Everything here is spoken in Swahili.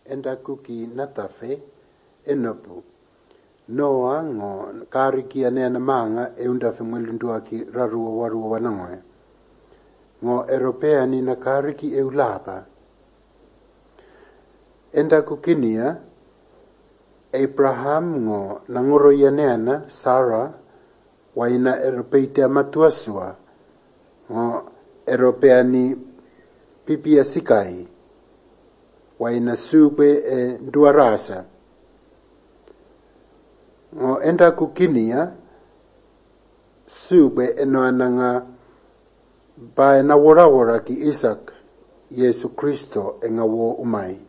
enda kuki natafe enopu. Noa ngo kariki anena manga eundafe mwelundua ki rarua warua wanangoe. Ngo Europea ni na kariki eulapa. Enda kukinia Abraham ngo nangoro yanena Sarah waina Europeitea matuasua. Ngo Europea ni pipia sikai waina supe nduarasa. Ngo enda kukinia supe enoananga bae na wora ki Isaac Yesu Kristo engawo umai.